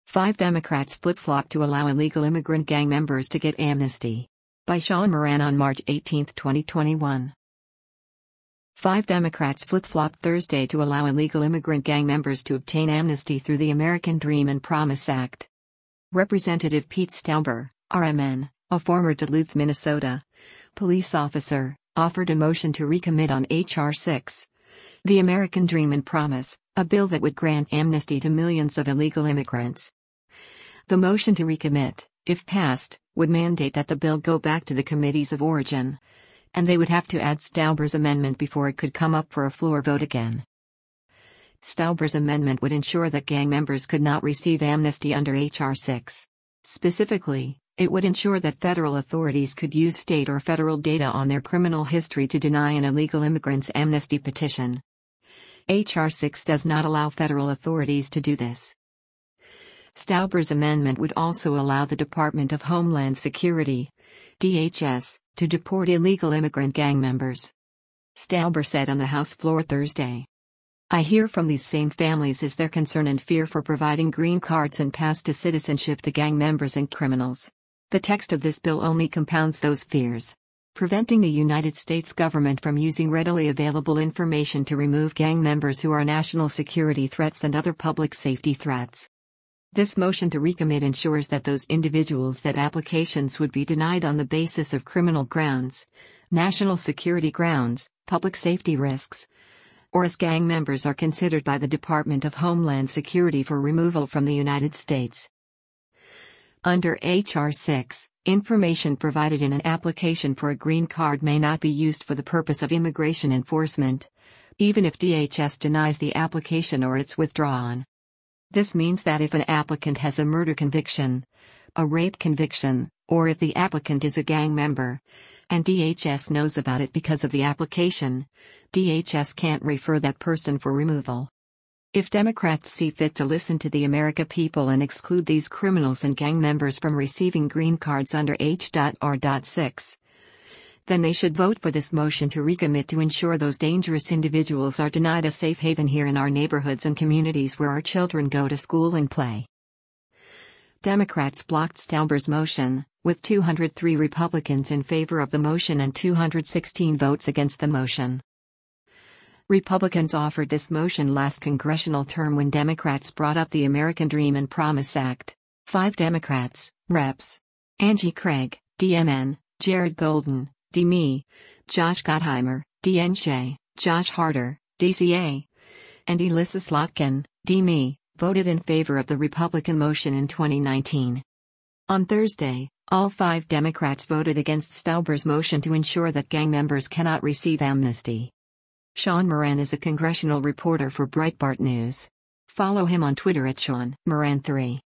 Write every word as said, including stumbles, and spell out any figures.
Five Democrats flip-flop to allow illegal immigrant gang members to get amnesty. By Sean Moran on March eighteenth, twenty twenty-one. Five Democrats flip-flopped Thursday to allow illegal immigrant gang members to obtain amnesty through the American Dream and Promise Act. Representative Pete Stauber, R M N, a former Duluth, Minnesota, police officer, offered a motion to recommit on H R six. The American Dream and Promise, a bill that would grant amnesty to millions of illegal immigrants. The motion to recommit, if passed, would mandate that the bill go back to the committees of origin, and they would have to add Stauber's amendment before it could come up for a floor vote again. Stauber's amendment would ensure that gang members could not receive amnesty under H R six. Specifically, it would ensure that federal authorities could use state or federal data on their criminal history to deny an illegal immigrant's amnesty petition. H R six does not allow federal authorities to do this. Stauber's amendment would also allow the Department of Homeland Security, D H S, to deport illegal immigrant gang members. Stauber said on the House floor Thursday. I hear from these same families is their concern and fear for providing green cards and paths to citizenship to gang members and criminals. The text of this bill only compounds those fears, preventing the United States government from using readily available information to remove gang members who are national security threats and other public safety threats. This motion to recommit ensures that those individuals that applications would be denied on the basis of criminal grounds, national security grounds, public safety risks, or as gang members are considered by the Department of Homeland Security for removal from the United States. Under H R six, information provided in an application for a green card may not be used for the purpose of immigration enforcement, even if D H S denies the application or it's withdrawn. This means that if an applicant has a murder conviction, a rape conviction, or if the applicant is a gang member, and D H S knows about it because of the application, D H S can't refer that person for removal. If Democrats see fit to listen to the American people and exclude these criminals and gang members from receiving green cards under H R six, then they should vote for this motion to recommit to ensure those dangerous individuals are denied a safe haven here in our neighborhoods and communities where our children go to school and play. Democrats blocked Stauber's motion, with two hundred three Republicans in favor of the motion and two hundred sixteen votes against the motion. Republicans offered this motion last congressional term when Democrats brought up the American Dream and Promise Act. Five Democrats, Reps Angie Craig, D M N, Jared Golden, D M E, Josh Gottheimer, D N J, Josh Harder, D C A, and Elissa Slotkin, D M E, voted in favor of the Republican motion in twenty nineteen. On Thursday, all five Democrats voted against Stauber's motion to ensure that gang members cannot receive amnesty. Sean Moran is a congressional reporter for Breitbart News. Follow him on Twitter at Sean Moran three.